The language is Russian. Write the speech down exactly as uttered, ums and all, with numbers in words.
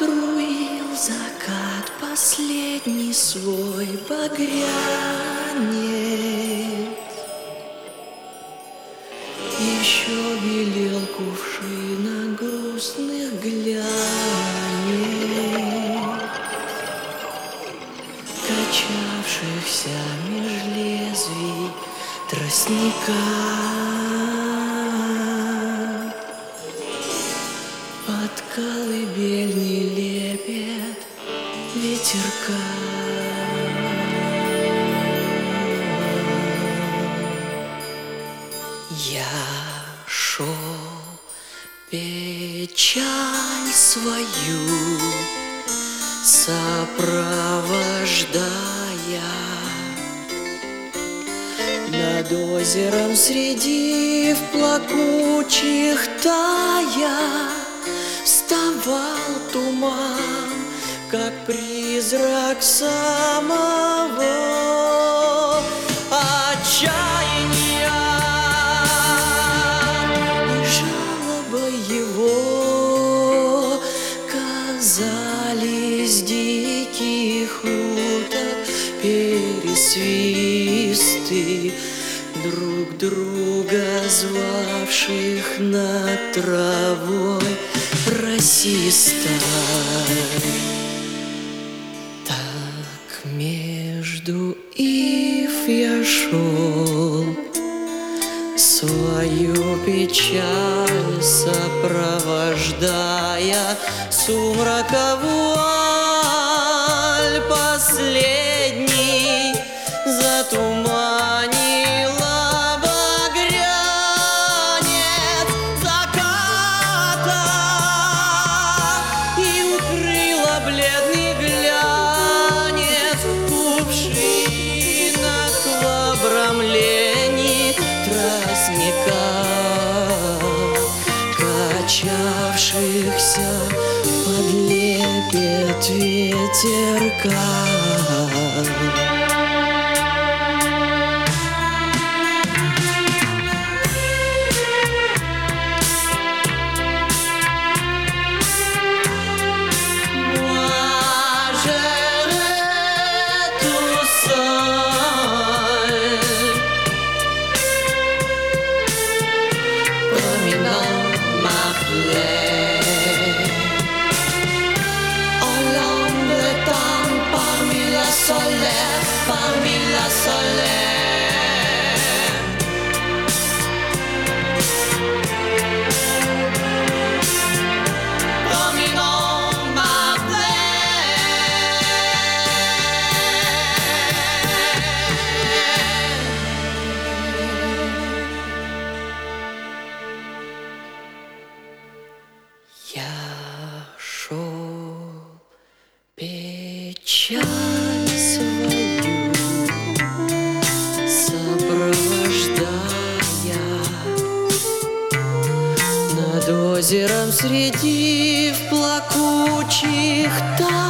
Струил закат последний свой багрянец. Еще белел кувшина грустных глянец, качавшихся меж лезвий тростника. Под колыбельный лепет ветерка. Я шел печаль свою сопровождая, над озером среди плакучих тая вставал туман, как призрак самого отчаяния. И жалобы его казались диких уток пересвисты, друг друга звавших над травой расистой. Так между ив я шел, свою печаль сопровождая, сумрака вуаль последний затуманила багрянец заката и укрыла бледный глянец кувшинок в обрамлении тростника, качавшихся под лепет ветерка. Parmi la solaire, dominant ma plaie. Я шел печаль свою сопровождая, над озером среди плакучих тайн